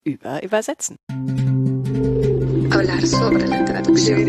über Übersetzen. Hablar sobre la traducción.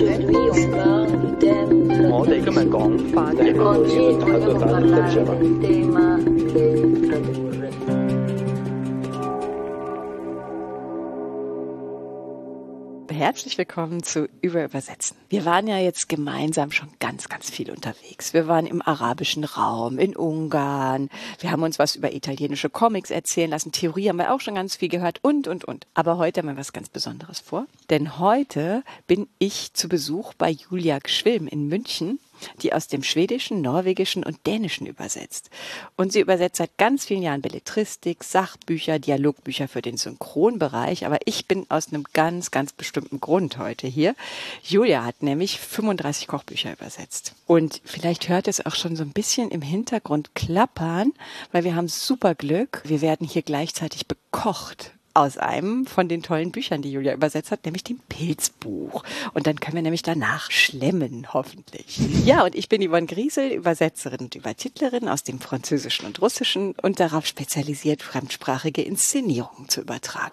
Herzlich willkommen zu Übersetzen. Wir waren ja jetzt gemeinsam schon ganz, ganz viel unterwegs. Wir waren im arabischen Raum, in Ungarn. Wir haben uns was über italienische Comics erzählen lassen. Theorie haben wir auch schon ganz viel gehört und. Aber heute haben wir was ganz Besonderes vor. Denn heute bin ich zu Besuch bei Julia Gschwilm in München, die aus dem Schwedischen, Norwegischen und Dänischen übersetzt. Und sie übersetzt seit ganz vielen Jahren Belletristik, Sachbücher, Dialogbücher für den Synchronbereich. Aber ich bin aus einem ganz, ganz bestimmten Grund heute hier. Julia hat nämlich 35 Kochbücher übersetzt. Und vielleicht hört es auch schon so ein bisschen im Hintergrund klappern, weil wir haben super Glück. Wir werden hier gleichzeitig bekocht aus einem von den tollen Büchern, die Julia übersetzt hat, nämlich dem Pilzbuch. Und dann können wir nämlich danach schlemmen, hoffentlich. Ja, und ich bin Yvonne Griesel, Übersetzerin und Übertitlerin aus dem Französischen und Russischen und darauf spezialisiert, fremdsprachige Inszenierungen zu übertragen.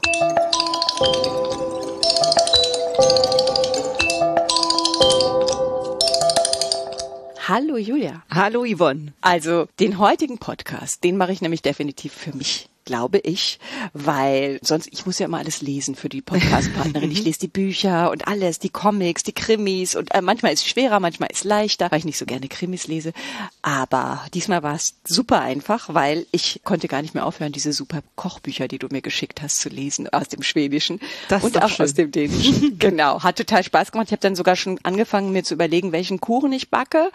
Hallo Julia. Hallo Yvonne. Also den heutigen Podcast, den mache ich nämlich definitiv für mich, glaube ich, weil sonst, ich muss ja immer alles lesen für die Podcast-Partnerin. Ich lese die Bücher und alles, die Comics, die Krimis und manchmal ist es schwerer, manchmal ist es leichter, weil ich nicht so gerne Krimis lese. Aber diesmal war es super einfach, weil ich konnte gar nicht mehr aufhören, diese super Kochbücher, die du mir geschickt hast, zu lesen aus dem Schwedischen und auch schön. Aus dem Dänischen. Genau, hat total Spaß gemacht. Ich habe dann sogar schon angefangen, mir zu überlegen, welchen Kuchen ich backe.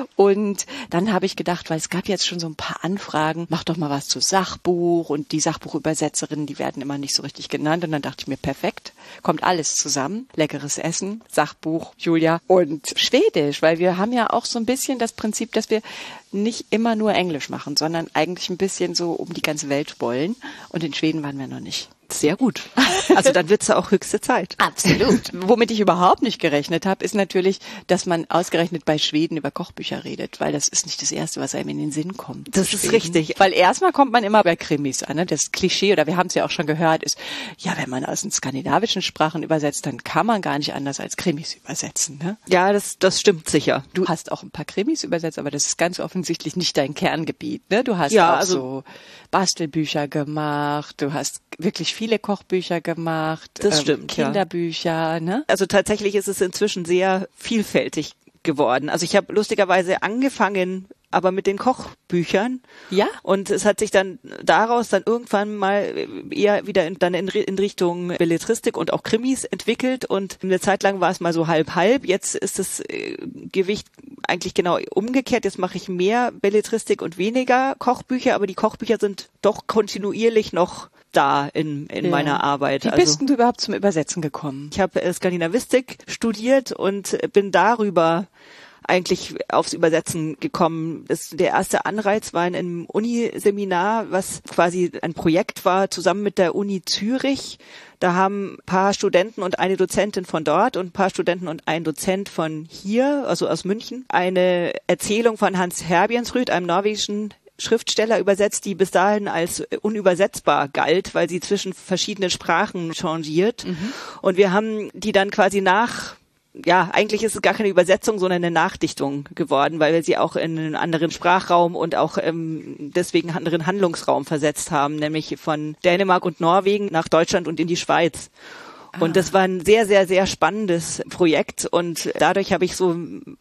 Und dann habe ich gedacht, weil es gab jetzt schon so ein paar Anfragen, mach doch mal was zu Sachbuch und die Sachbuchübersetzerinnen, die werden immer nicht so richtig genannt. Und dann dachte ich mir, perfekt, kommt alles zusammen. Leckeres Essen, Sachbuch, Julia und Schwedisch, weil wir haben ja auch so ein bisschen das Prinzip, dass wir nicht immer nur Englisch machen, sondern eigentlich ein bisschen so um die ganze Welt wollen. Und in Schweden waren wir noch nicht. Sehr gut. Also dann wird's ja auch höchste Zeit. Absolut. Womit ich überhaupt nicht gerechnet habe, ist natürlich, dass man ausgerechnet bei Schweden über Kochbücher redet, weil das ist nicht das Erste, was einem in den Sinn kommt. Das ist richtig. Weil erstmal kommt man immer bei Krimis an. Ne? Das Klischee, oder wir haben es ja auch schon gehört, ist, ja, wenn man aus den skandinavischen Sprachen übersetzt, dann kann man gar nicht anders als Krimis übersetzen. Ne? Ja, das stimmt sicher. Du hast auch ein paar Krimis übersetzt, aber das ist ganz offensichtlich nicht dein Kerngebiet. Ne? Du hast ja, auch so Bastelbücher gemacht, du hast wirklich viele Kochbücher gemacht, das stimmt, Kinderbücher. Ja. Ne? Also tatsächlich ist es inzwischen sehr vielfältig geworden. Also ich habe lustigerweise angefangen, aber mit den Kochbüchern. Ja. Und es hat sich dann daraus dann irgendwann mal eher wieder in Richtung Belletristik und auch Krimis entwickelt. Und eine Zeit lang war es mal so halb-halb. Jetzt ist das Gewicht eigentlich genau umgekehrt. Jetzt mache ich mehr Belletristik und weniger Kochbücher, aber die Kochbücher sind doch kontinuierlich noch da in meiner Arbeit. Wie bist denn du überhaupt zum Übersetzen gekommen? Ich habe Skandinavistik studiert und bin darüber eigentlich aufs Übersetzen gekommen. Der erste Anreiz war in einem Uniseminar, was quasi ein Projekt war, zusammen mit der Uni Zürich. Da haben ein paar Studenten und eine Dozentin von dort und ein paar Studenten und ein Dozent von hier, also aus München, eine Erzählung von Hans Herbiensrud, einem norwegischen Schriftsteller, übersetzt, die bis dahin als unübersetzbar galt, weil sie zwischen verschiedenen Sprachen changiert. Und wir haben die dann quasi eigentlich ist es gar keine Übersetzung, sondern eine Nachdichtung geworden, weil wir sie auch in einen anderen Sprachraum und auch deswegen einen anderen Handlungsraum versetzt haben, nämlich von Dänemark und Norwegen nach Deutschland und in die Schweiz. Und das war ein sehr, sehr, sehr spannendes Projekt und dadurch habe ich so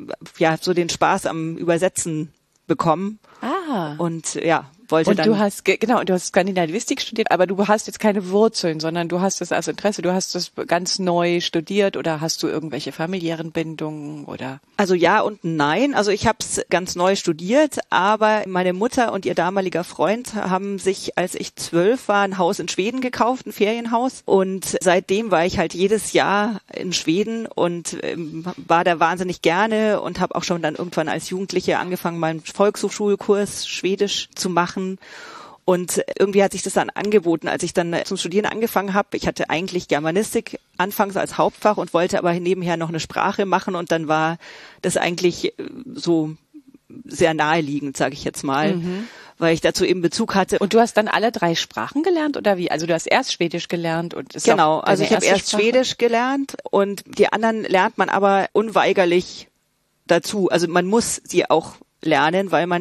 den Spaß am Übersetzen bekommen. Und wollte dann. Du hast Skandinavistik studiert, aber du hast jetzt keine Wurzeln, sondern du hast das als Interesse, du hast das ganz neu studiert oder hast du irgendwelche familiären Bindungen oder? Also ja und nein. Also ich habe es ganz neu studiert, aber meine Mutter und ihr damaliger Freund haben sich, als ich 12 war, ein Haus in Schweden gekauft, ein Ferienhaus. Und seitdem war ich halt jedes Jahr in Schweden und war da wahnsinnig gerne und habe auch schon dann irgendwann als Jugendliche angefangen, meinen Volkshochschulkurs Schwedisch zu machen. Und irgendwie hat sich das dann angeboten, als ich dann zum Studieren angefangen habe. Ich hatte eigentlich Germanistik anfangs als Hauptfach und wollte aber nebenher noch eine Sprache machen. Und dann war das eigentlich so sehr naheliegend, sage ich jetzt mal, weil ich dazu eben Bezug hatte. Und du hast dann alle 3 Sprachen gelernt oder wie? Also du hast erst Schwedisch gelernt und ist genau, auch also ich habe erst Sprache? Schwedisch gelernt und die anderen lernt man aber unweigerlich dazu. Also man muss sie auch lernen, weil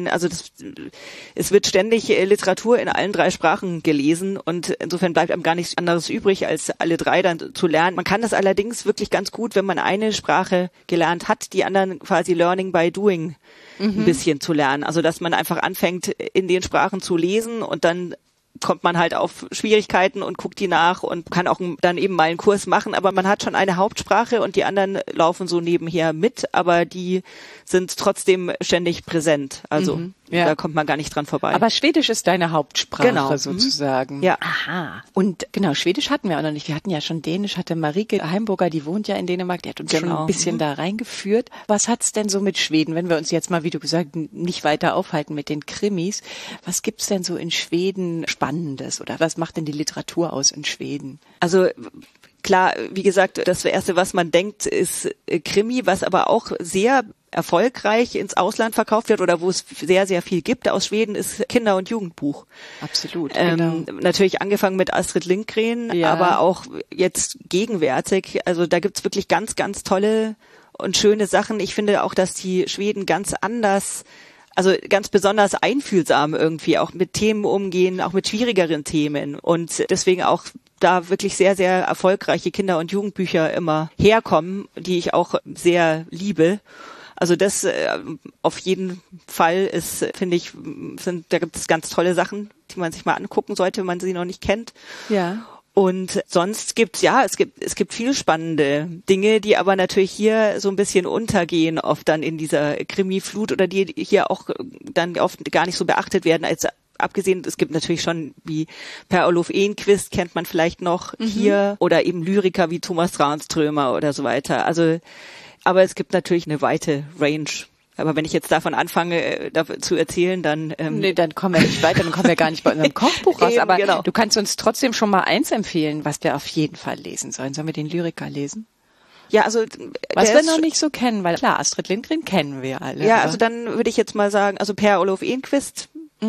es wird ständig Literatur in allen 3 Sprachen gelesen und insofern bleibt einem gar nichts anderes übrig, als alle 3 dann zu lernen. Man kann das allerdings wirklich ganz gut, wenn man eine Sprache gelernt hat, die anderen quasi Learning by Doing ein bisschen zu lernen. Also dass man einfach anfängt, in den Sprachen zu lesen und dann kommt man halt auf Schwierigkeiten und guckt die nach und kann auch dann eben mal einen Kurs machen. Aber man hat schon eine Hauptsprache und die anderen laufen so nebenher mit, aber die sind trotzdem ständig präsent. Also da kommt man gar nicht dran vorbei. Aber Schwedisch ist deine Hauptsprache genau. sozusagen. Ja. Aha. Und genau, Schwedisch hatten wir auch noch nicht. Wir hatten ja schon Dänisch, hatte Marike Heimburger, die wohnt ja in Dänemark, die hat uns schon ein bisschen da reingeführt. Was hat's denn so mit Schweden, wenn wir uns jetzt mal, wie du gesagt, nicht weiter aufhalten mit den Krimis? Was gibt's denn so in Schweden Spannendes oder was macht denn die Literatur aus in Schweden? Also klar, wie gesagt, das Erste, was man denkt, ist Krimi, was aber auch sehr erfolgreich ins Ausland verkauft wird oder wo es sehr, sehr viel gibt aus Schweden, ist Kinder- und Jugendbuch. Absolut, genau. Natürlich angefangen mit Astrid Lindgren, aber auch jetzt gegenwärtig. Also da gibt's wirklich ganz, ganz tolle und schöne Sachen. Ich finde auch, dass die Schweden ganz anders, also ganz besonders einfühlsam irgendwie auch mit Themen umgehen, auch mit schwierigeren Themen und deswegen auch da wirklich sehr, sehr erfolgreiche Kinder- und Jugendbücher immer herkommen, die ich auch sehr liebe. Also das auf jeden Fall ist, finde ich, da gibt es ganz tolle Sachen, die man sich mal angucken sollte, wenn man sie noch nicht kennt. Ja. Und sonst es gibt viel spannende Dinge, die aber natürlich hier so ein bisschen untergehen, oft dann in dieser Krimi-Flut oder die hier auch dann oft gar nicht so beachtet werden, als abgesehen, es gibt natürlich schon wie Per-Olof Enquist kennt man vielleicht noch hier oder eben Lyriker wie Thomas Tranströmer oder so weiter. Also aber es gibt natürlich eine weite Range. Aber wenn ich jetzt davon anfange, zu erzählen, dann... nee, dann kommen wir nicht weiter, dann kommen wir gar nicht bei unserem Kochbuch raus. Eben, aber genau. Du kannst uns trotzdem schon mal eins empfehlen, was wir auf jeden Fall lesen sollen. Sollen wir den Lyriker lesen? Ja, also... Was wir noch nicht so kennen, weil klar, Astrid Lindgren kennen wir alle. Ja, also dann würde ich jetzt mal sagen, also Per-Olof Enquist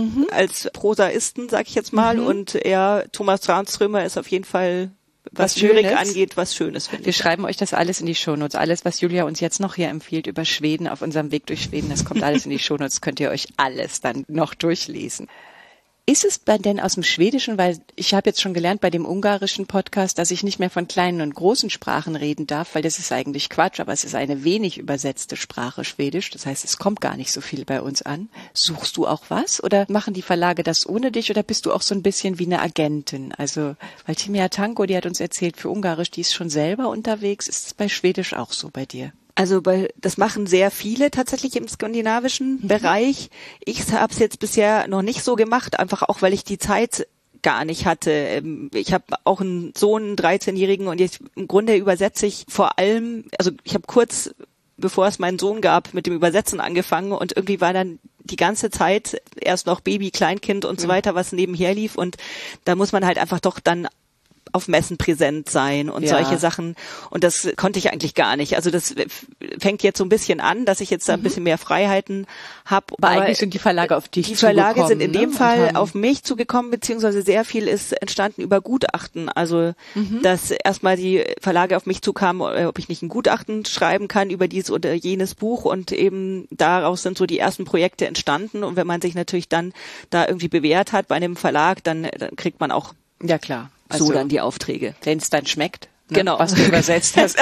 als Prosaisten, sag ich jetzt mal, und Thomas Tranströmer ist auf jeden Fall... Was Lyrik angeht, was Schönes, finde ich. Wir schreiben euch das alles in die Shownotes. Alles, was Julia uns jetzt noch hier empfiehlt über Schweden auf unserem Weg durch Schweden, das kommt alles in die Shownotes, könnt ihr euch alles dann noch durchlesen. Ist es denn aus dem Schwedischen, weil ich habe jetzt schon gelernt bei dem ungarischen Podcast, dass ich nicht mehr von kleinen und großen Sprachen reden darf, weil das ist eigentlich Quatsch, aber es ist eine wenig übersetzte Sprache, Schwedisch. Das heißt, es kommt gar nicht so viel bei uns an. Suchst du auch was oder machen die Verlage das ohne dich oder bist du auch so ein bisschen wie eine Agentin? Also, weil Timea Tanko, die hat uns erzählt, für Ungarisch, die ist schon selber unterwegs. Ist es bei Schwedisch auch so bei dir? Also das machen sehr viele tatsächlich im skandinavischen Bereich. Ich habe es jetzt bisher noch nicht so gemacht, einfach auch, weil ich die Zeit gar nicht hatte. Ich habe auch einen Sohn, einen 13-Jährigen und jetzt im Grunde übersetze ich vor allem, also ich habe kurz, bevor es meinen Sohn gab, mit dem Übersetzen angefangen und irgendwie war dann die ganze Zeit erst noch Baby, Kleinkind und so weiter, was nebenher lief und da muss man halt einfach doch dann auf Messen präsent sein und solche Sachen. Und das konnte ich eigentlich gar nicht. Also das fängt jetzt so ein bisschen an, dass ich jetzt da ein bisschen mehr Freiheiten habe. Aber eigentlich sind die Verlage auf dich zugekommen. Die Verlage sind in dem Fall auf mich zugekommen, beziehungsweise sehr viel ist entstanden über Gutachten. Also dass erstmal die Verlage auf mich zukamen, ob ich nicht ein Gutachten schreiben kann über dieses oder jenes Buch und eben daraus sind so die ersten Projekte entstanden. Und wenn man sich natürlich dann da irgendwie bewährt hat bei einem Verlag, dann kriegt man auch ja klar. Also, so dann die Aufträge. Wenn es dann schmeckt, ne, genau, was du übersetzt hast,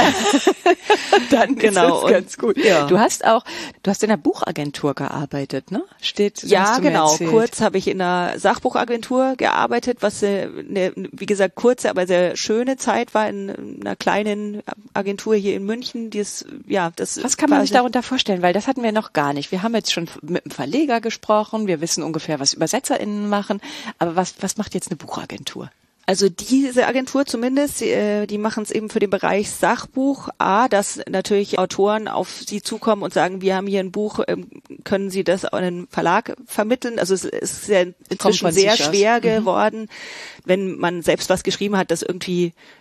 dann genau, ist es ganz gut. Ja. Du hast in der Buchagentur gearbeitet, ne? Ja, genau. Kurz habe ich in einer Sachbuchagentur gearbeitet, was wie gesagt kurze, aber sehr schöne Zeit war in einer kleinen Agentur hier in München. Was kann man sich darunter vorstellen? Weil das hatten wir noch gar nicht. Wir haben jetzt schon mit einem Verleger gesprochen. Wir wissen ungefähr, was ÜbersetzerInnen machen. Aber was macht jetzt eine Buchagentur? Also diese Agentur zumindest, die machen es eben für den Bereich Sachbuch. Dass natürlich Autoren auf sie zukommen und sagen, wir haben hier ein Buch, können Sie das an einen Verlag vermitteln? Also es ist ja inzwischen sehr schwer geworden, wenn man selbst was geschrieben hat, das irgendwie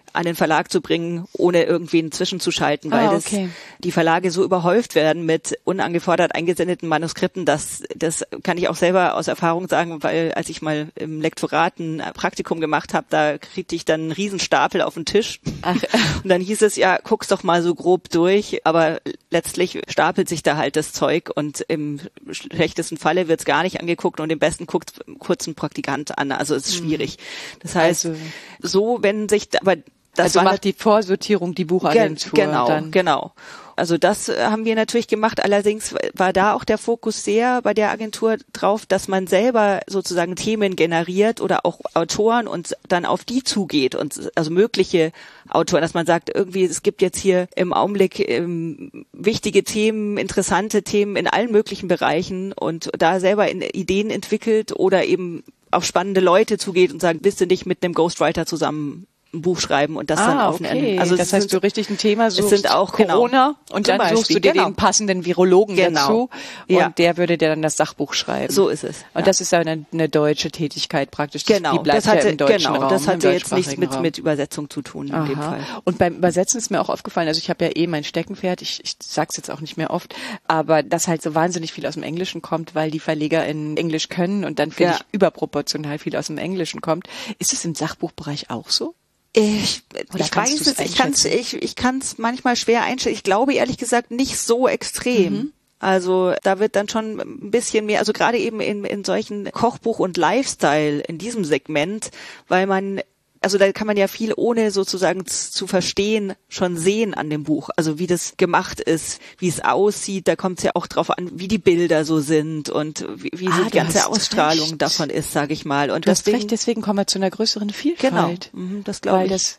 an den Verlag zu bringen, ohne irgendwen zwischenzuschalten, weil die Verlage so überhäuft werden mit unangefordert eingesendeten Manuskripten, das kann ich auch selber aus Erfahrung sagen, weil als ich mal im Lektorat ein Praktikum gemacht habe, da kriegte ich dann einen Riesenstapel auf den Tisch. Ach. Und dann hieß es, ja, guck's doch mal so grob durch, aber letztlich stapelt sich da halt das Zeug und im schlechtesten Falle wird's gar nicht angeguckt und im besten guckt kurz ein Praktikant an, also es ist schwierig. Das heißt, so, wenn sich, aber das also macht die Vorsortierung die Buchagentur. Genau. Also das haben wir natürlich gemacht. Allerdings war da auch der Fokus sehr bei der Agentur drauf, dass man selber sozusagen Themen generiert oder auch Autoren und dann auf die zugeht und also mögliche Autoren, dass man sagt, irgendwie es gibt jetzt hier im Augenblick wichtige Themen, interessante Themen in allen möglichen Bereichen und da selber Ideen entwickelt oder eben auf spannende Leute zugeht und sagt, willst du nicht mit einem Ghostwriter zusammen ein Buch schreiben und das dann auf also das heißt, du richtig ein Thema suchst, es sind auch Corona und dann suchst du dir den passenden Virologen dazu und der würde dir dann das Sachbuch schreiben. So ist es. Und das ist ja eine deutsche Tätigkeit praktisch. Die bleibt das hatte, ja im deutschen Raum. Das hatte jetzt nichts mit Übersetzung zu tun in dem Fall. Und beim Übersetzen ist mir auch aufgefallen, also ich habe ja mein Steckenpferd, ich sag's jetzt auch nicht mehr oft, aber dass halt so wahnsinnig viel aus dem Englischen kommt, weil die Verleger in Englisch können und dann finde ich überproportional viel aus dem Englischen kommt. Ist es im Sachbuchbereich auch so? Ich weiß es, ich kann es manchmal schwer einschätzen. Ich glaube ehrlich gesagt nicht so extrem. Also da wird dann schon ein bisschen mehr, also gerade eben in solchen Kochbuch und Lifestyle in diesem Segment, weil also da kann man ja viel ohne sozusagen zu verstehen schon sehen an dem Buch. Also wie das gemacht ist, wie es aussieht, da kommt es ja auch drauf an, wie die Bilder so sind und wie so die ganze Ausstrahlung davon ist, sage ich mal. Und deswegen kommen wir zu einer größeren Vielfalt. Genau, das glaube ich.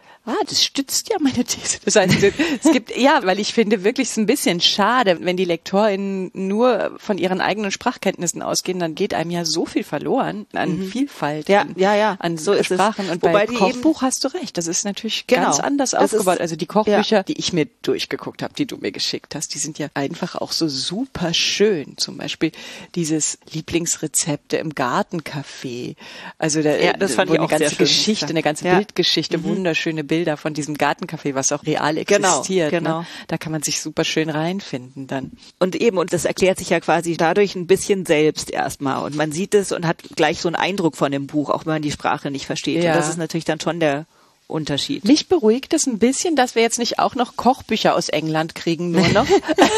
Das stützt ja meine These. Das heißt, es gibt, weil ich finde wirklich, es ist ein bisschen schade, wenn die LektorInnen nur von ihren eigenen Sprachkenntnissen ausgehen, dann geht einem ja so viel verloren an Vielfalt. An so ist Sprachen. Und bei Kochbuch hast du recht. Das ist natürlich ganz anders aufgebaut. Also die Kochbücher, die ich mir durchgeguckt habe, die du mir geschickt hast, die sind ja einfach auch so super schön. Zum Beispiel dieses Lieblingsrezepte im Gartencafé. Also das fand ich auch eine ganze sehr schön. Geschichte, eine ganze Bildgeschichte, wunderschöne Bilder von diesem Gartencafé, was auch real existiert. Genau. Ne? Da kann man sich super schön reinfinden dann. Und das erklärt sich ja quasi dadurch ein bisschen selbst erstmal. Und man sieht es und hat gleich so einen Eindruck von dem Buch, auch wenn man die Sprache nicht versteht. Ja. Und das ist natürlich dann schon der Unterschied. Mich beruhigt es ein bisschen, dass wir jetzt nicht auch noch Kochbücher aus England kriegen, nur noch.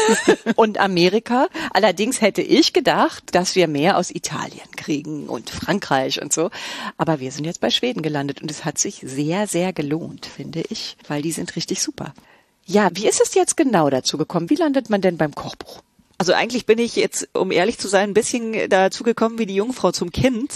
Und Amerika. Allerdings hätte ich gedacht, dass wir mehr aus Italien kriegen und Frankreich und so. Aber wir sind jetzt bei Schweden gelandet und es hat sich sehr, sehr gelohnt, finde ich, weil die sind richtig super. Ja, wie ist es jetzt genau dazu gekommen? Wie landet man denn beim Kochbuch? Also eigentlich bin ich jetzt, um ehrlich zu sein, ein bisschen dazu gekommen wie die Jungfrau zum Kind.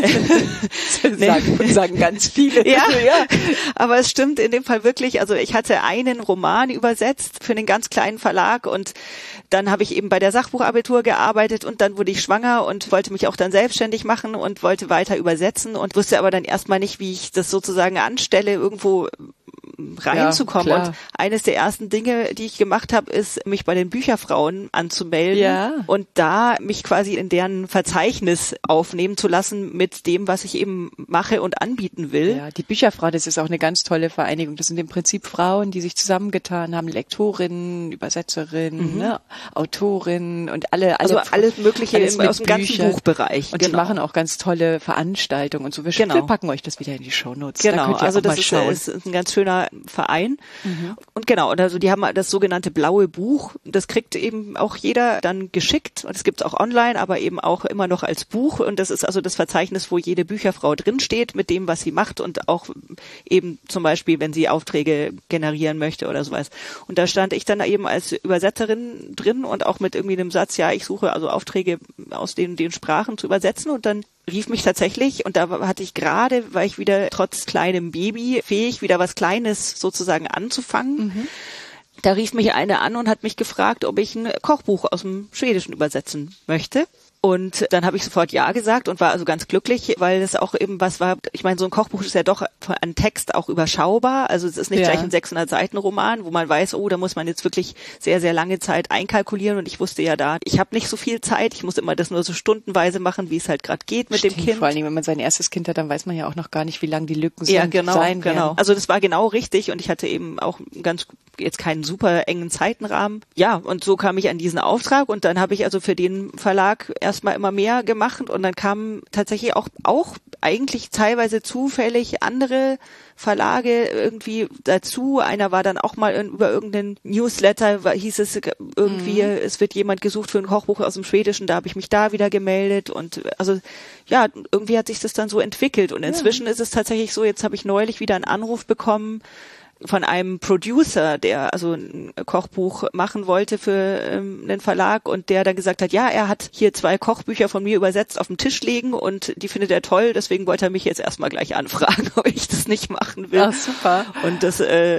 sagen ganz viele. Ja, aber es stimmt in dem Fall wirklich. Also ich hatte einen Roman übersetzt für einen ganz kleinen Verlag und dann habe ich eben bei der Sachbuchagentur gearbeitet und dann wurde ich schwanger und wollte mich auch dann selbstständig machen und wollte weiter übersetzen und wusste aber dann erstmal nicht, wie ich das sozusagen anstelle, irgendwo reinzukommen. Ja, und eines der ersten Dinge, die ich gemacht habe, ist, mich bei den Bücherfrauen anzumelden und da mich quasi in deren Verzeichnis aufnehmen zu lassen mit dem, was ich eben mache und anbieten will. Ja, die Bücherfrau, das ist auch eine ganz tolle Vereinigung. Das sind im Prinzip Frauen, die sich zusammengetan haben, Lektorinnen, Übersetzerinnen, ne, Autorinnen und alles Mögliche aus dem ganzen Buchbereich. Und die machen auch ganz tolle Veranstaltungen und so. Wir packen euch das wieder in die Shownotes. Genau, also das ist ein ganz schöner Verein. Und genau, also die haben das sogenannte blaue Buch. Das kriegt eben auch jeder dann geschickt. Und es gibt es auch online, aber eben auch immer noch als Buch. Und das ist also das Verzeichnis, wo jede Bücherfrau drinsteht mit dem, was sie macht und auch eben zum Beispiel, wenn sie Aufträge generieren möchte oder sowas. Und da stand ich dann eben als Übersetzerin drin und auch mit irgendwie einem Satz, ja, ich suche also Aufträge aus den Sprachen zu übersetzen und dann rief mich tatsächlich, und da hatte ich gerade, war ich wieder trotz kleinem Baby fähig, wieder was Kleines sozusagen anzufangen. Da rief mich eine an und hat mich gefragt, ob ich ein Kochbuch aus dem Schwedischen übersetzen möchte. Und dann habe ich sofort ja gesagt und war also ganz glücklich, weil das auch eben was war. Ich meine, so ein Kochbuch ist ja doch an Text auch überschaubar. Also es ist nicht gleich ein 600-Seiten-Roman, wo man weiß, oh, da muss man jetzt wirklich sehr, sehr lange Zeit einkalkulieren. Und ich wusste ja da, ich habe nicht so viel Zeit. Ich muss immer das nur so stundenweise machen, wie es halt gerade geht mit dem Kind. Vor allem, wenn man sein erstes Kind hat, dann weiß man ja auch noch gar nicht, wie lang die Lücken sein genau. werden. Also das war genau richtig und ich hatte eben auch jetzt keinen super engen Zeitenrahmen. Ja, und so kam ich an diesen Auftrag und dann habe ich also für den Verlag erstmal immer mehr gemacht und dann kamen tatsächlich auch eigentlich teilweise zufällig andere Verlage irgendwie dazu. Einer war dann auch mal über irgendeinen Newsletter, hieß es irgendwie, es wird jemand gesucht für ein Kochbuch aus dem Schwedischen, da habe ich mich da wieder gemeldet und also ja, irgendwie hat sich das dann so entwickelt und inzwischen ist es tatsächlich so, jetzt habe ich neulich wieder einen Anruf bekommen von einem Producer, der also ein Kochbuch machen wollte für einen Verlag und der dann gesagt hat, ja, er hat hier 2 Kochbücher von mir übersetzt auf dem Tisch liegen und die findet er toll, deswegen wollte er mich jetzt erstmal gleich anfragen, ob ich das nicht machen will. Ach, super. Und das,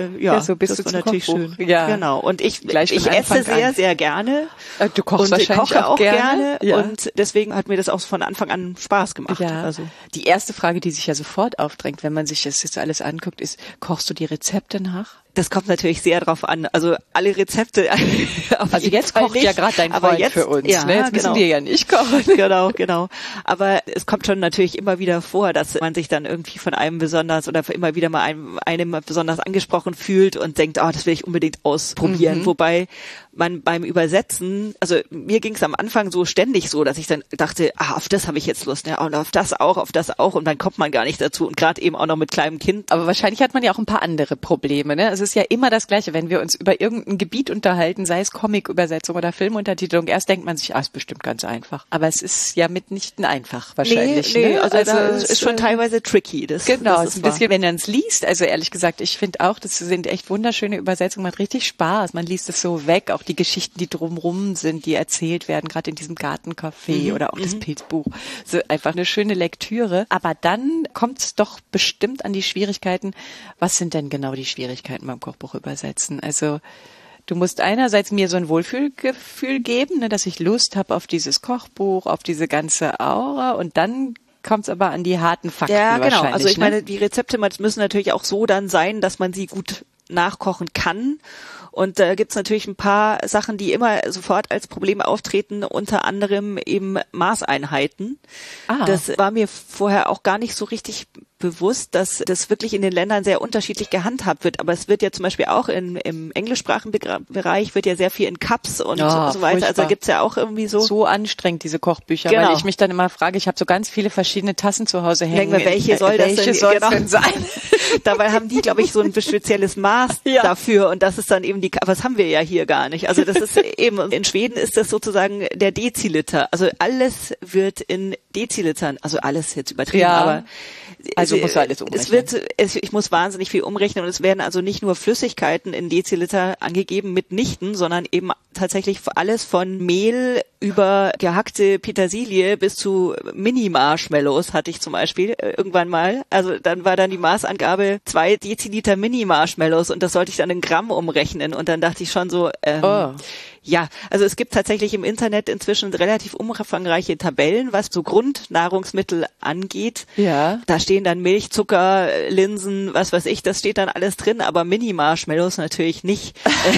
so bist das du war natürlich Kochbuch. schön. Ja. Genau. Und ich esse sehr, sehr gerne. Du kochst und ich wahrscheinlich koche auch gerne. Ja. Und deswegen hat mir das auch von Anfang an Spaß gemacht. Ja. Also. Die erste Frage, die sich ja sofort aufdrängt, wenn man sich das jetzt alles anguckt, ist, kochst du die Rezepte nach? Das kommt natürlich sehr drauf an. Also alle Rezepte. Also jetzt kocht ja gerade dein Freund jetzt, für uns. Ja, ne? Jetzt müssen wir ja nicht kochen. Genau. Aber es kommt schon natürlich immer wieder vor, dass man sich dann irgendwie von einem besonders oder immer wieder mal einem besonders angesprochen fühlt und denkt, das will ich unbedingt ausprobieren. Wobei man beim Übersetzen, also mir ging es am Anfang so ständig so, dass ich dann dachte, auf das habe ich jetzt Lust, ja, und auf das auch und dann kommt man gar nicht dazu und gerade eben auch noch mit kleinem Kind. Aber wahrscheinlich hat man ja auch ein paar andere Probleme, ne? Es ist ja immer das Gleiche, wenn wir uns über irgendein Gebiet unterhalten, sei es Comic-Übersetzung oder Filmuntertitelung, erst denkt man sich, ist bestimmt ganz einfach. Aber es ist ja mitnichten einfach wahrscheinlich. Nee, ne? also das ist schon teilweise tricky. Das ist ein bisschen, wahr. wenn man es liest, also ehrlich gesagt, ich finde auch, das sind echt wunderschöne Übersetzungen, macht richtig Spaß. Man liest es so weg, auch die Geschichten, die drumrum sind, die erzählt werden, gerade in diesem Gartencafé oder auch das Pilzbuch. So einfach eine schöne Lektüre. Aber dann kommt es doch bestimmt an die Schwierigkeiten. Was sind denn genau die Schwierigkeiten beim Kochbuch übersetzen? Also du musst einerseits mir so ein Wohlfühlgefühl geben, ne, dass ich Lust habe auf dieses Kochbuch, auf diese ganze Aura und dann kommt es aber an die harten Fakten wahrscheinlich. Ja, genau. Also ich meine, die Rezepte müssen natürlich auch so dann sein, dass man sie gut nachkochen kann. Und da gibt's natürlich ein paar Sachen, die immer sofort als Problem auftreten, unter anderem eben Maßeinheiten. Das war mir vorher auch gar nicht so richtig bewusst, dass das wirklich in den Ländern sehr unterschiedlich gehandhabt wird. Aber es wird ja zum Beispiel auch im englischsprachigen Bereich wird ja sehr viel in Cups und so weiter. Furchtbar. Also da gibt's ja auch irgendwie so anstrengend, diese Kochbücher, weil ich mich dann immer frage, ich habe so ganz viele verschiedene Tassen zu Hause hängen. Welche soll das denn sein? Dabei haben die, glaube ich, so ein spezielles Maß dafür und das ist dann eben aber das haben wir ja hier gar nicht. Also das ist eben, in Schweden ist das sozusagen der Deziliter. Also alles wird in Dezilitern, also alles jetzt übertrieben, aber also muss alles umrechnen. Ich muss wahnsinnig viel umrechnen und es werden also nicht nur Flüssigkeiten in Deziliter angegeben mitnichten, sondern eben tatsächlich alles von Mehl über gehackte Petersilie bis zu Mini-Marshmallows hatte ich zum Beispiel irgendwann mal. Also dann war dann die Maßangabe 2 Deziliter Mini-Marshmallows und das sollte ich dann in Gramm umrechnen und dann dachte ich schon so, ja, also es gibt tatsächlich im Internet inzwischen relativ umfangreiche Tabellen, was so Grundnahrungsmittel angeht. Ja. Da stehen dann Milch, Zucker, Linsen, was weiß ich, das steht dann alles drin, aber Mini-Marshmallows natürlich nicht.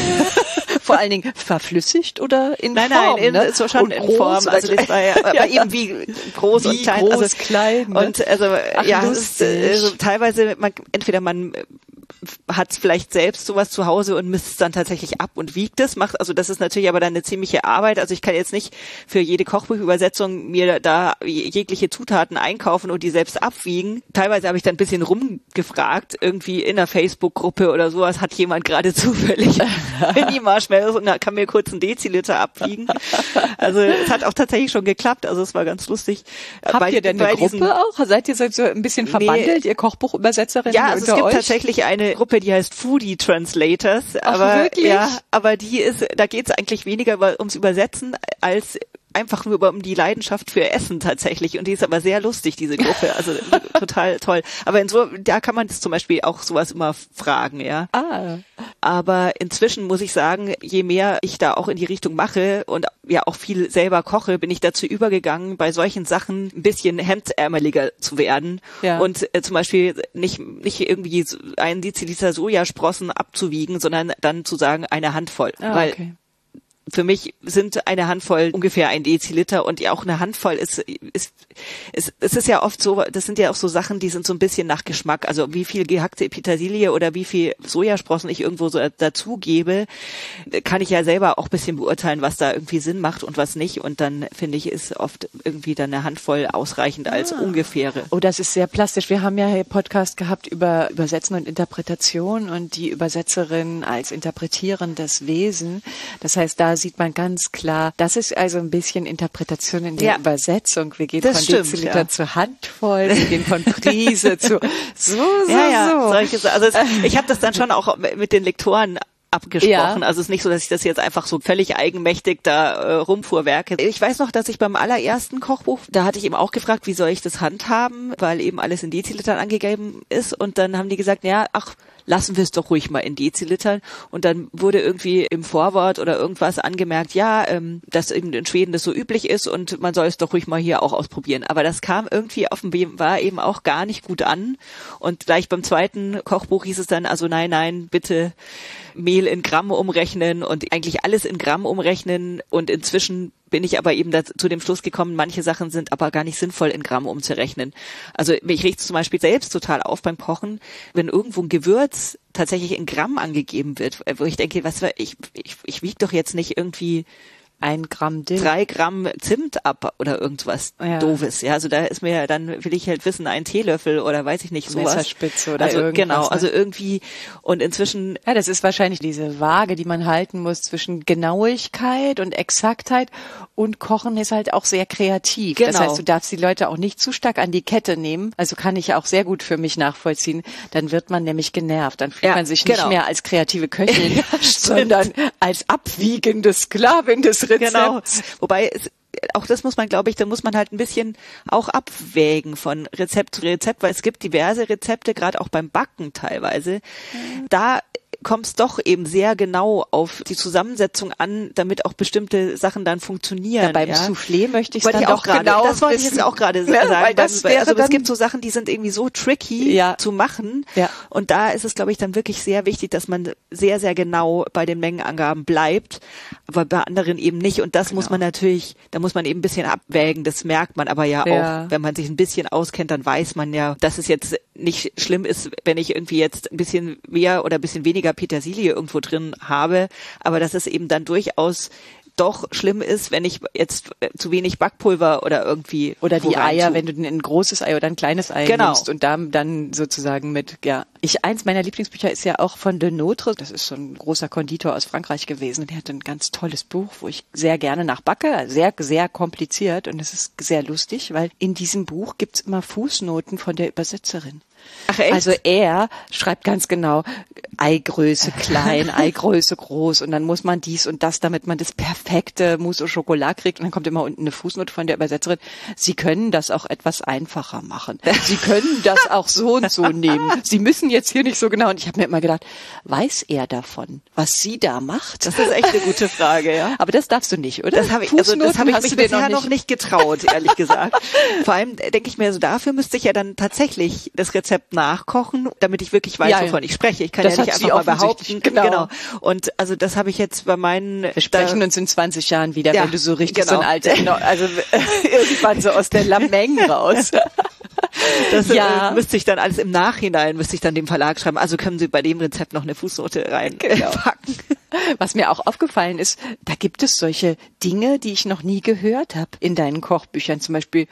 Vor allen Dingen verflüssigt oder in Form? Nein, so schon in Form. Also das war ja, aber eben wie groß und klein. Groß, klein. Ne? Und also es ist, teilweise entweder man hat vielleicht selbst sowas zu Hause und misst es dann tatsächlich ab und wiegt es. Also das ist natürlich aber dann eine ziemliche Arbeit. Also ich kann jetzt nicht für jede Kochbuchübersetzung mir da jegliche Zutaten einkaufen und die selbst abwiegen. Teilweise habe ich dann ein bisschen rumgefragt, irgendwie in einer Facebook-Gruppe oder sowas, hat jemand gerade zufällig Mini-Marshmallows und da kann mir kurz einen Deziliter abwiegen. Also es hat auch tatsächlich schon geklappt. Also es war ganz lustig. Habt ihr denn eine Gruppe auch? Seid ihr so ein bisschen verbandelt, ihr Kochbuchübersetzerinnen? Ja, also es gibt tatsächlich eine Gruppe, die heißt Foodie Translators, aber wirklich? Ja, aber da geht es eigentlich weniger ums Übersetzen als einfach nur um die Leidenschaft für Essen tatsächlich und die ist aber sehr lustig, diese Gruppe, also total toll. Aber da kann man das zum Beispiel auch sowas immer fragen, ja. Aber inzwischen muss ich sagen, je mehr ich da auch in die Richtung mache und ja auch viel selber koche, bin ich dazu übergegangen, bei solchen Sachen ein bisschen hemdsärmeliger zu werden und zum Beispiel nicht irgendwie 1 Deziliter Sojasprossen abzuwiegen, sondern dann zu sagen, eine Handvoll. Weil für mich sind eine Handvoll ungefähr 1 Deziliter und ja auch eine Handvoll es ist ja oft so, das sind ja auch so Sachen, die sind so ein bisschen nach Geschmack, also wie viel gehackte Petersilie oder wie viel Sojasprossen ich irgendwo so dazugebe, kann ich ja selber auch ein bisschen beurteilen, was da irgendwie Sinn macht und was nicht und dann finde ich, ist oft irgendwie dann eine Handvoll ausreichend als ungefähre. Oh, das ist sehr plastisch. Wir haben ja hier Podcast gehabt über Übersetzen und Interpretation und die Übersetzerin als interpretierendes Wesen. Das heißt, da sieht man ganz klar, das ist also ein bisschen Interpretation in der Übersetzung. Wir gehen von Deziliter zu Handvoll, wir gehen von Prise zu so. Also ich habe das dann schon auch mit den Lektoren abgesprochen. Also es ist nicht so, dass ich das jetzt einfach so völlig eigenmächtig da rumfuhrwerke. Ich weiß noch, dass ich beim allerersten Kochbuch, da hatte ich eben auch gefragt, wie soll ich das handhaben, weil eben alles in Dezilitern angegeben ist und dann haben die gesagt, lassen wir es doch ruhig mal in Dezilitern. Und dann wurde irgendwie im Vorwort oder irgendwas angemerkt, dass eben in Schweden das so üblich ist und man soll es doch ruhig mal hier auch ausprobieren. Aber das kam irgendwie offenbar eben auch gar nicht gut an. Und gleich beim zweiten Kochbuch hieß es dann, also nein, bitte Mehl in Gramm umrechnen und eigentlich alles in Gramm umrechnen. Und inzwischen bin ich aber eben zu dem Schluss gekommen, manche Sachen sind aber gar nicht sinnvoll in Gramm umzurechnen. Also mich regt es zum Beispiel selbst total auf beim Kochen, wenn irgendwo ein Gewürz tatsächlich in Gramm angegeben wird, wo ich denke, ich wiege doch jetzt nicht irgendwie 1 Gramm Dill. 3 Gramm Zimt ab oder irgendwas Doofes. Ja, also da ist mir, dann will ich halt wissen, 1 Teelöffel oder weiß ich nicht, sowas. Messerspitze oder also, irgendwas. Genau, also irgendwie und inzwischen. Ja, das ist wahrscheinlich diese Waage, die man halten muss zwischen Genauigkeit und Exaktheit und Kochen ist halt auch sehr kreativ. Genau. Das heißt, du darfst die Leute auch nicht zu stark an die Kette nehmen. Also kann ich auch sehr gut für mich nachvollziehen. Dann wird man nämlich genervt. Dann fühlt man sich nicht mehr als kreative Köchin, sondern als abwiegende Sklavin des Rezepts. Genau. Wobei auch das muss man, glaube ich, da muss man halt ein bisschen auch abwägen von Rezept zu Rezept, weil es gibt diverse Rezepte, gerade auch beim Backen teilweise. Da kommt es doch eben sehr genau auf die Zusammensetzung an, damit auch bestimmte Sachen dann funktionieren. Ja, beim Soufflé möchte ich es dann auch doch genau das wollte ich jetzt auch gerade sagen. Weil also es gibt so Sachen, die sind irgendwie so tricky zu machen. Ja. Und da ist es, glaube ich, dann wirklich sehr wichtig, dass man sehr, sehr genau bei den Mengenangaben bleibt, aber bei anderen eben nicht. Und das muss man natürlich, da muss man eben ein bisschen abwägen. Das merkt man aber auch, wenn man sich ein bisschen auskennt, dann weiß man ja, dass es jetzt nicht schlimm ist, wenn ich irgendwie jetzt ein bisschen mehr oder ein bisschen weniger Petersilie irgendwo drin habe, aber dass es eben dann durchaus doch schlimm ist, wenn ich jetzt zu wenig Backpulver oder irgendwie oder die Eier, wenn du ein großes Ei oder ein kleines Ei nimmst und dann sozusagen mit, eins meiner Lieblingsbücher ist ja auch von Le Nôtre, das ist so ein großer Konditor aus Frankreich gewesen und der hat ein ganz tolles Buch, wo ich sehr gerne nachbacke, sehr, sehr kompliziert und es ist sehr lustig, weil in diesem Buch gibt's immer Fußnoten von der Übersetzerin. Ach, echt? Also er schreibt ganz genau Eigröße klein, Eigröße groß und dann muss man dies und das, damit man das perfekte Mousse au Chocolat kriegt und dann kommt immer unten eine Fußnote von der Übersetzerin. Sie können das auch etwas einfacher machen. Sie können das auch so und so nehmen. Sie müssen jetzt hier nicht so genau. Und ich habe mir immer gedacht, weiß er davon, was sie da macht? Das ist echt eine gute Frage, ja. Aber das darfst du nicht, oder? Das habe ich mich bisher noch nicht getraut, ehrlich gesagt. Vor allem denke ich mir so, dafür müsste ich ja dann tatsächlich das Rezept nachkochen, damit ich wirklich weiß, wovon ich spreche. Ich kann ja nicht einfach mal behaupten. Genau. Und also das habe ich jetzt bei meinen... Wir sprechen uns in 20 Jahren wieder, wenn du so richtig so ein alter, also irgendwann so aus der Lameng raus. Das müsste ich dann alles im Nachhinein, müsste ich dann dem Verlag schreiben, also können Sie bei dem Rezept noch eine Fußnote reinpacken. Was mir auch aufgefallen ist, da gibt es solche Dinge, die ich noch nie gehört habe in deinen Kochbüchern. Zum Beispiel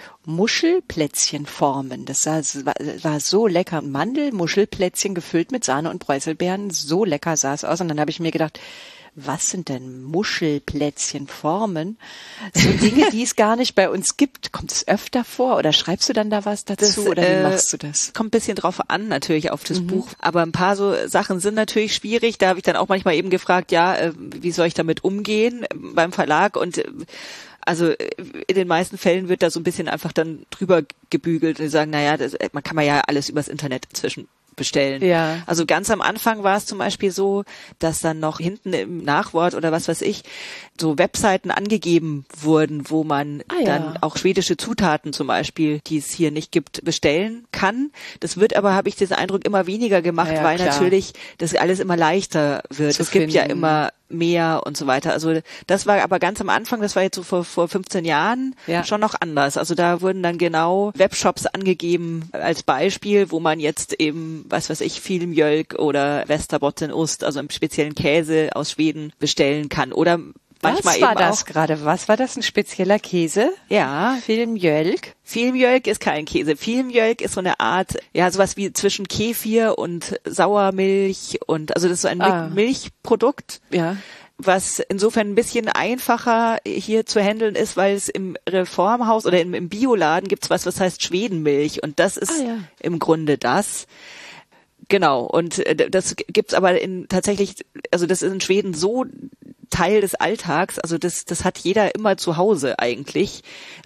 Muschelplätzchenformen. Das war so lecker. Muschelplätzchen gefüllt mit Sahne und Preiselbeeren. So lecker sah es aus. Und dann habe ich mir gedacht, was sind denn Muschelplätzchenformen? So Dinge, die es gar nicht bei uns gibt. Kommt es öfter vor oder schreibst du dann da was dazu oder wie machst du das? Kommt ein bisschen drauf an natürlich auf das Buch, aber ein paar so Sachen sind natürlich schwierig. Da habe ich dann auch manchmal eben gefragt, wie soll ich damit umgehen beim Verlag und also in den meisten Fällen wird da so ein bisschen einfach dann drüber gebügelt und sagen, man kann ja alles übers Internet inzwischen bestellen. Ja. Also ganz am Anfang war es zum Beispiel so, dass dann noch hinten im Nachwort oder was weiß ich, so Webseiten angegeben wurden, wo man dann auch schwedische Zutaten zum Beispiel, die es hier nicht gibt, bestellen kann. Das wird aber, habe ich diesen Eindruck, immer weniger gemacht, weil natürlich das alles immer leichter wird. Es gibt ja immer mehr und so weiter. Also das war aber ganz am Anfang, das war jetzt so vor 15 Jahren schon noch anders. Also da wurden dann genau Webshops angegeben als Beispiel, wo man jetzt eben, was weiß ich, Filmjölk oder Västerbottenost, also einen speziellen Käse aus Schweden bestellen kann. Oder manchmal was war eben das auch, gerade? Was war das? Ein spezieller Käse? Ja. Filmjölk? Filmjölk ist kein Käse. Filmjölk ist so eine Art, ja, sowas wie zwischen Kefir und Sauermilch und, also das ist so ein Milchprodukt. Ja. Was insofern ein bisschen einfacher hier zu handeln ist, weil es im Reformhaus oder im Bioladen gibt's was heißt Schwedenmilch und das ist im Grunde das. Genau, und das gibt's aber tatsächlich, also das ist in Schweden so Teil des Alltags, also das hat jeder immer zu Hause eigentlich.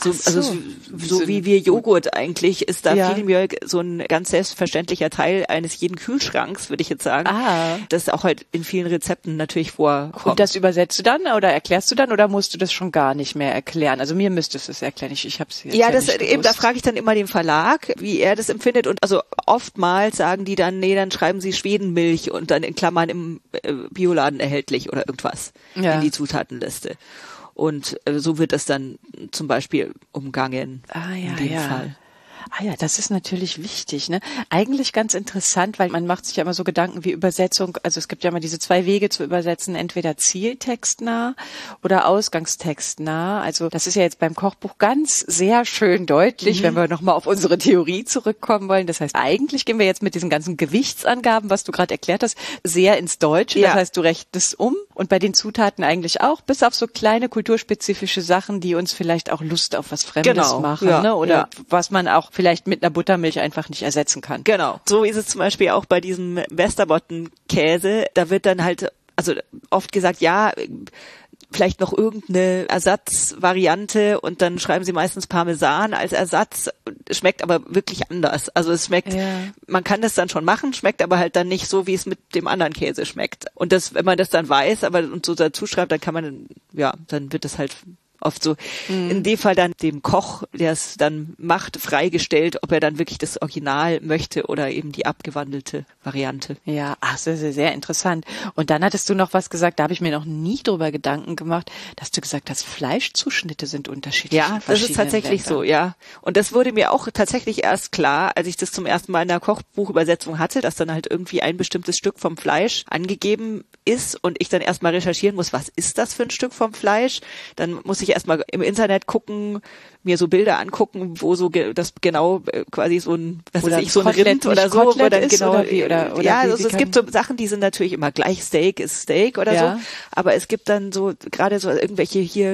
So wie wir Joghurt eigentlich, ist da Filmjölk so ein ganz selbstverständlicher Teil eines jeden Kühlschranks, würde ich jetzt sagen. Das auch halt in vielen Rezepten natürlich vorkommt. Und das übersetzt du dann oder erklärst du dann oder musst du das schon gar nicht mehr erklären? Also mir müsstest du es erklären, ich habe es jetzt ja nicht eben, da frage ich dann immer den Verlag, wie er das empfindet und also oftmals sagen die dann, nee, dann schreiben sie Schwedenmilch und dann in Klammern im Bioladen erhältlich oder irgendwas in die Zutatenliste. Und so wird das dann zum Beispiel umgangen in dem Fall. Ah ja, das ist natürlich wichtig, ne? Eigentlich ganz interessant, weil man macht sich ja immer so Gedanken wie Übersetzung. Also es gibt ja immer diese zwei Wege zu übersetzen, entweder zieltextnah oder ausgangstextnah. Also das ist ja jetzt beim Kochbuch ganz sehr schön deutlich, wenn wir nochmal auf unsere Theorie zurückkommen wollen. Das heißt, eigentlich gehen wir jetzt mit diesen ganzen Gewichtsangaben, was du gerade erklärt hast, sehr ins Deutsche. Das heißt, du rechnest um und bei den Zutaten eigentlich auch, bis auf so kleine kulturspezifische Sachen, die uns vielleicht auch Lust auf was Fremdes machen, ne? Oder was man auch vielleicht mit einer Buttermilch einfach nicht ersetzen kann. Genau. So ist es zum Beispiel auch bei diesem Västerbottenkäse. Da wird dann halt, also oft gesagt, ja, vielleicht noch irgendeine Ersatzvariante und dann schreiben sie meistens Parmesan als Ersatz, schmeckt aber wirklich anders. Also es schmeckt, man kann das dann schon machen, schmeckt aber halt dann nicht so, wie es mit dem anderen Käse schmeckt. Und das, wenn man das dann weiß, aber und so dazu schreibt, dann kann man, dann wird das halt oft so, in dem Fall dann dem Koch, der es dann macht, freigestellt, ob er dann wirklich das Original möchte oder eben die abgewandelte Variante. Ja, sehr, sehr, sehr interessant. Und dann hattest du noch was gesagt, da habe ich mir noch nie drüber Gedanken gemacht, dass du gesagt hast, Fleischzuschnitte sind unterschiedlich. Ja, das ist tatsächlich so, ja. Und das wurde mir auch tatsächlich erst klar, als ich das zum ersten Mal in der Kochbuchübersetzung hatte, dass dann halt irgendwie ein bestimmtes Stück vom Fleisch angegeben ist und ich dann erstmal recherchieren muss, was ist das für ein Stück vom Fleisch? Dann muss ich erstmal im Internet gucken, mir so Bilder angucken, wo so das genau quasi so ein, so ein Rind oder so, wo dann genau, also es gibt so Sachen, die sind natürlich immer gleich, Steak ist Steak oder so, aber es gibt dann so gerade so irgendwelche hier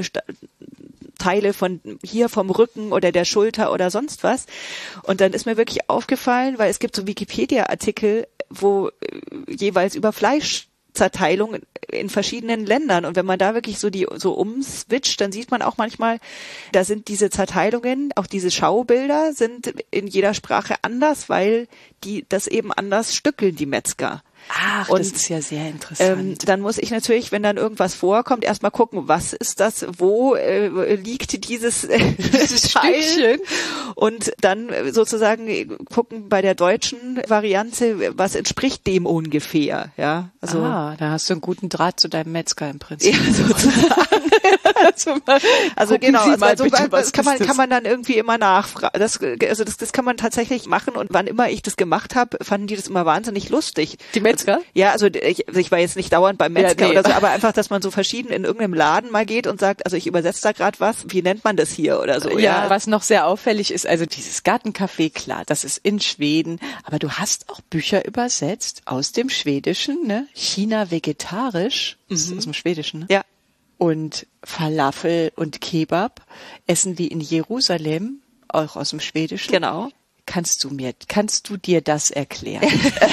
Teile von hier vom Rücken oder der Schulter oder sonst was. Und dann ist mir wirklich aufgefallen, weil es gibt so Wikipedia-Artikel, wo jeweils über Fleischzerteilung in verschiedenen Ländern. Und wenn man da wirklich so umswitcht, dann sieht man auch manchmal, da sind diese Zerteilungen, auch diese Schaubilder sind in jeder Sprache anders, weil die das eben anders stückeln, die Metzger. Ach, und das ist ja sehr interessant. Dann muss ich natürlich, wenn dann irgendwas vorkommt, erstmal gucken, was ist das, wo liegt dieses Stückchen und dann sozusagen gucken bei der deutschen Variante, was entspricht dem ungefähr, ja. Also da hast du einen guten Draht zu deinem Metzger im Prinzip. Ja, sozusagen. Also genau, das kann man dann irgendwie immer nachfragen. Das kann man tatsächlich machen und wann immer ich das gemacht habe, fanden die das immer wahnsinnig lustig. Die Metzger? Ja, also ich war jetzt nicht dauernd beim Metzger oder so, aber einfach, dass man so verschieden in irgendeinem Laden mal geht und sagt, also ich übersetze da gerade was, wie nennt man das hier oder so. Ja, was noch sehr auffällig ist, also dieses Gartencafé, klar, das ist in Schweden, aber du hast auch Bücher übersetzt aus dem Schwedischen, ne? China vegetarisch, aus dem Schwedischen, ne? Ja. Und Falafel und Kebab essen die in Jerusalem, auch aus dem Schwedischen. Genau. Kannst du dir das erklären?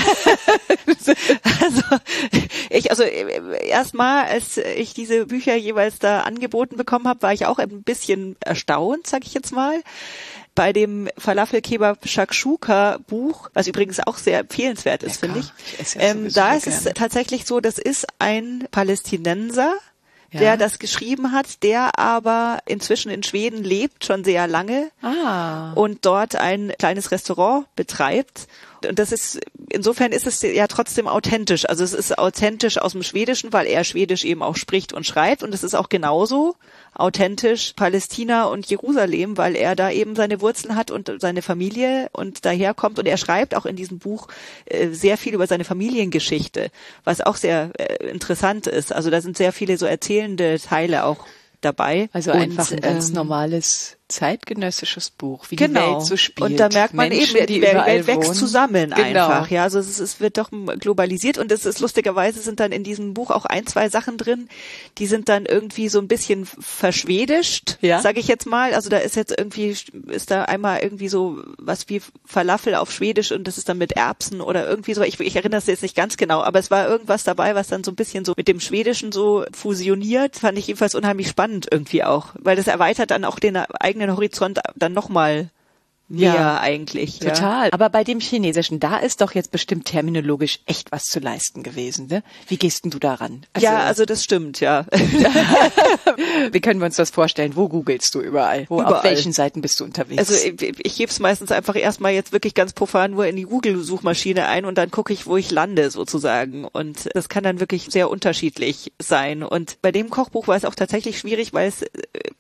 Also erstmal, als ich diese Bücher jeweils da angeboten bekommen habe, war ich auch ein bisschen erstaunt, sag ich jetzt mal. bei dem Falafel-Kebab Shakshuka Buch, was übrigens auch sehr empfehlenswert ist, finde ich. Da ist es tatsächlich so, das ist ein Palästinenser, der das geschrieben hat, der aber inzwischen in Schweden lebt, schon sehr lange und dort ein kleines Restaurant betreibt. Und das ist, insofern ist es ja trotzdem authentisch. Also es ist authentisch aus dem Schwedischen, weil er Schwedisch eben auch spricht und schreibt. Und es ist auch genauso authentisch Palästina und Jerusalem, weil er da eben seine Wurzeln hat und seine Familie und daherkommt. Und er schreibt auch in diesem Buch sehr viel über seine Familiengeschichte, was auch sehr interessant ist. Also da sind sehr viele so erzählende Teile auch dabei. Also einfach ein ganz normales zeitgenössisches Buch, wie die Genau. Welt so spielt. Und da merkt man Menschen, eben, die die Welt wächst wohnen. zusammen Genau. einfach. Ja, also es wird doch globalisiert und es ist lustigerweise sind dann in diesem Buch auch ein, zwei Sachen drin, die sind dann irgendwie so ein bisschen verschwedischt, sage ich jetzt mal. Also da ist jetzt irgendwie, ist da einmal irgendwie so was wie Falafel auf Schwedisch und das ist dann mit Erbsen oder irgendwie so. Ich erinnere es jetzt nicht ganz genau, aber es war irgendwas dabei, was dann so ein bisschen so mit dem Schwedischen so fusioniert. Fand ich jedenfalls unheimlich spannend irgendwie auch, weil das erweitert dann auch den eigenen Horizont dann nochmal mehr eigentlich. Total. Aber bei dem Chinesischen, da ist doch jetzt bestimmt terminologisch echt was zu leisten gewesen, ne? Wie gehst denn du daran? Also das stimmt, ja. Wie können wir uns das vorstellen? Wo googelst du überall? Auf welchen Seiten bist du unterwegs? Also ich gebe es meistens einfach erstmal jetzt wirklich ganz profan nur in die Google-Suchmaschine ein und dann gucke ich, wo ich lande sozusagen. Und das kann dann wirklich sehr unterschiedlich sein. Und bei dem Kochbuch war es auch tatsächlich schwierig, weil es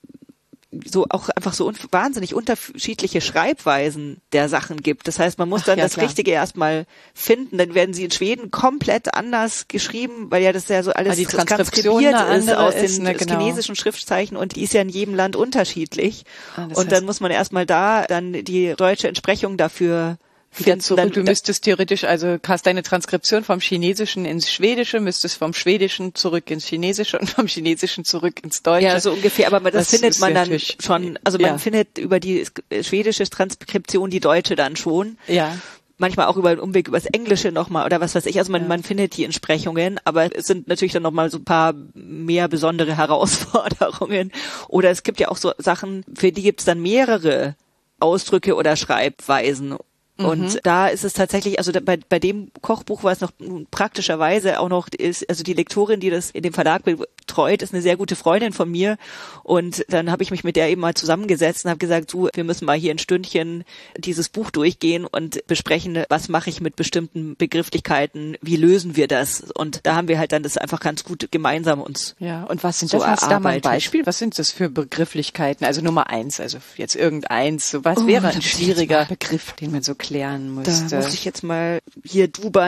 so auch einfach so wahnsinnig unterschiedliche Schreibweisen der Sachen gibt. Das heißt, man muss dann das Richtige erstmal finden. Dann werden sie in Schweden komplett anders geschrieben, weil ja das ja so alles transkribiert ist aus den chinesischen Schriftzeichen und die ist ja in jedem Land unterschiedlich. Und dann muss man erstmal da dann die deutsche Entsprechung dafür wieder zurück. Du müsstest theoretisch, also hast deine Transkription vom Chinesischen ins Schwedische, müsstest vom Schwedischen zurück ins Chinesische und vom Chinesischen zurück ins Deutsche. Ja, so ungefähr, aber das findet man dann schon, also man findet über die schwedische Transkription die deutsche dann schon. Ja. Manchmal auch über einen Umweg übers Englische nochmal oder was weiß ich. Also man findet die Entsprechungen, aber es sind natürlich dann nochmal so ein paar mehr besondere Herausforderungen. Oder es gibt ja auch so Sachen, für die gibt es dann mehrere Ausdrücke oder Schreibweisen. Und da ist es tatsächlich, also bei dem Kochbuch war es noch praktischerweise auch noch, also die Lektorin, die das in dem Verlag betreut, ist eine sehr gute Freundin von mir. Und dann habe ich mich mit der eben mal zusammengesetzt und habe gesagt, du, wir müssen mal hier ein Stündchen dieses Buch durchgehen und besprechen, was mache ich mit bestimmten Begrifflichkeiten, wie lösen wir das? Und da haben wir halt dann das einfach ganz gut gemeinsam uns und was sind so das? Hast du da mal ein Beispiel? Was sind das für Begrifflichkeiten? Also Nummer 1, also jetzt irgendeins. So was wäre ein schwieriger Begriff, den man so klären müsste? Da muss ich jetzt mal hier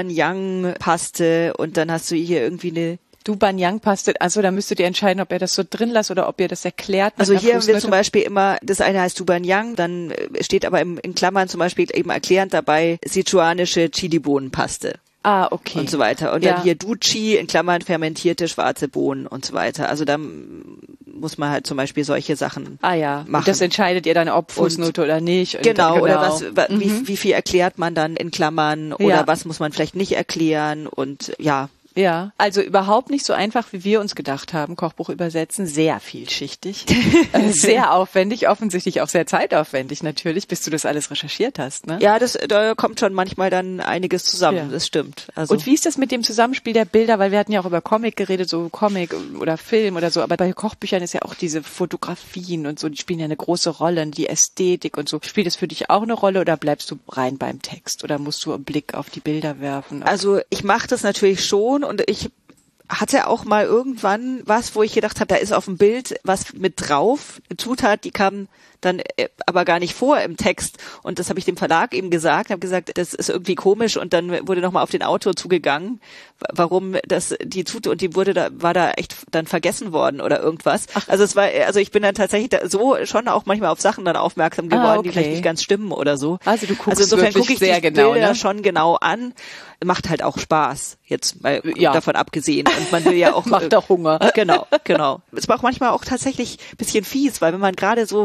Duban-Yang-Paste und dann hast du hier irgendwie eine Duban-Yang-Paste, also da müsstet ihr entscheiden, ob ihr das so drin lasst oder ob ihr das erklärt. Also hier haben wir zum Beispiel immer, das eine heißt Duban-Yang, dann steht aber in Klammern zum Beispiel eben erklärend dabei sichuanische Chili-Bohnenpaste. Okay. Und so weiter. Und dann hier Duchi, in Klammern fermentierte schwarze Bohnen und so weiter. Also da muss man halt zum Beispiel solche Sachen machen. Und das entscheidet ihr dann, ob Fußnote oder nicht. Genau, oder wie viel erklärt man dann in Klammern oder was muss man vielleicht nicht erklären und Ja, also überhaupt nicht so einfach, wie wir uns gedacht haben, Kochbuch übersetzen, sehr vielschichtig, sehr aufwendig, offensichtlich auch sehr zeitaufwendig natürlich, bis du das alles recherchiert hast, ne? Ja, da kommt schon manchmal dann einiges zusammen, das stimmt. Also. Und wie ist das mit dem Zusammenspiel der Bilder, weil wir hatten ja auch über Comic geredet, so Comic oder Film oder so, aber bei Kochbüchern ist ja auch diese Fotografien und so, die spielen ja eine große Rolle, die Ästhetik und so. Spielt das für dich auch eine Rolle oder bleibst du rein beim Text oder musst du einen Blick auf die Bilder werfen? Also ich mache das natürlich schon. Und ich hatte auch mal irgendwann was, wo ich gedacht habe, da ist auf dem Bild was mit drauf, eine Zutat, die kam dann aber gar nicht vor im Text. Und das habe ich dem Verlag eben gesagt, habe gesagt, das ist irgendwie komisch. Und dann wurde nochmal auf den Autor zugegangen, warum das die Zutat, und die war da echt dann vergessen worden oder irgendwas. Also ich bin dann tatsächlich so schon auch manchmal auf Sachen dann aufmerksam geworden, die vielleicht nicht ganz stimmen oder so. Also du guckst insofern gucke ich sehr die genau, Bilder ne? schon genau an. Macht halt auch Spaß, jetzt mal davon abgesehen. Und man will ja auch... Macht auch Hunger. Genau. Es war auch manchmal auch tatsächlich ein bisschen fies, weil wenn man gerade so um die Mitte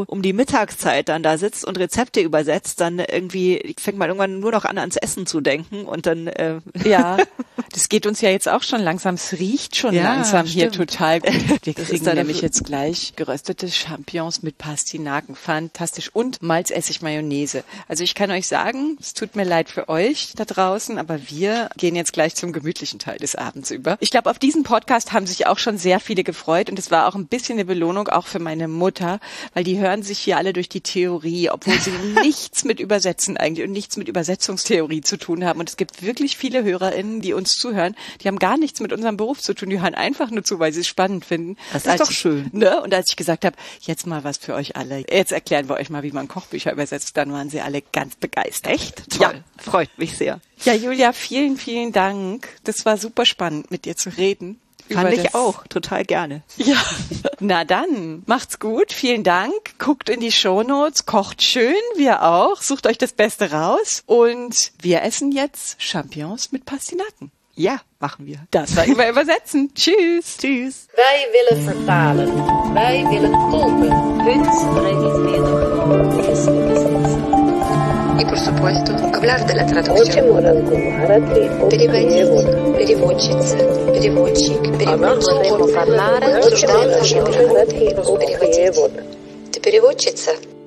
Mittagszeit dann da sitzt und Rezepte übersetzt, dann irgendwie fängt man irgendwann nur noch an, ans Essen zu denken und dann ja, das geht uns ja jetzt auch schon langsam. Es riecht schon langsam hier total gut. Wir kriegen nämlich jetzt gleich geröstete Champignons mit Pastinaken. Fantastisch. Und Malzessig-Mayonnaise. Also ich kann euch sagen, es tut mir leid für euch da draußen, aber wir gehen jetzt gleich zum gemütlichen Teil des Abends über. Ich glaube, auf diesen Podcast haben sich auch schon sehr viele gefreut und es war auch ein bisschen eine Belohnung auch für meine Mutter, weil die hören sich hier alle durch die Theorie, obwohl sie nichts mit Übersetzen eigentlich und nichts mit Übersetzungstheorie zu tun haben. Und es gibt wirklich viele HörerInnen, die uns zuhören, die haben gar nichts mit unserem Beruf zu tun, die hören einfach nur zu, weil sie es spannend finden. Das ist doch schön. Ne? Und als ich gesagt habe, jetzt mal was für euch alle, jetzt erklären wir euch mal, wie man Kochbücher übersetzt, dann waren sie alle ganz begeistert. Echt? Toll. Ja. Freut mich sehr. Ja, Julia, vielen, vielen Dank. Das war super spannend, mit dir zu reden. Fand ich auch, total gerne. Ja, na dann, macht's gut, vielen Dank, guckt in die Shownotes, kocht schön, wir auch, sucht euch das Beste raus und wir essen jetzt Champignons mit Pastinaken. Ja, machen wir. Das war übersetzen. Tschüss. Tschüss. Wij willen vertalen. Wij willen tolken. Y por supuesto, hablar de la traducción. Переводить, переводчица, переводчик, переводчик. Обсуждать наши переводы. Переводить. Ты переводчица?